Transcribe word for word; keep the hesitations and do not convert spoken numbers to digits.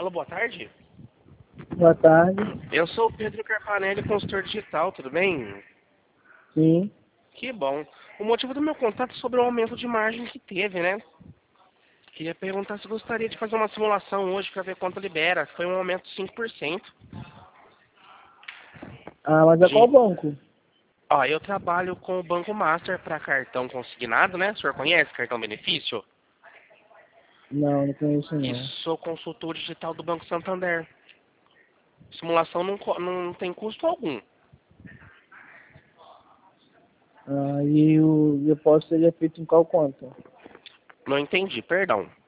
Alô, boa tarde. Boa tarde. Eu sou o Pedro Carpanelli, consultor digital, tudo bem? Sim. Que bom. O motivo do meu contato é sobre o aumento de margem que teve, né? Queria perguntar se gostaria de fazer uma simulação hoje para ver quanto libera. Foi um aumento de cinco por cento. Ah, mas é qual De... banco? Ó, eu trabalho com o Banco Master para cartão consignado, né? O senhor conhece cartão benefício? Não, não conheço E não. sou consultor digital do Banco Santander. Simulação não, co- não tem custo algum. Ah, e o depósito seria feito em qual conta? Não entendi, perdão.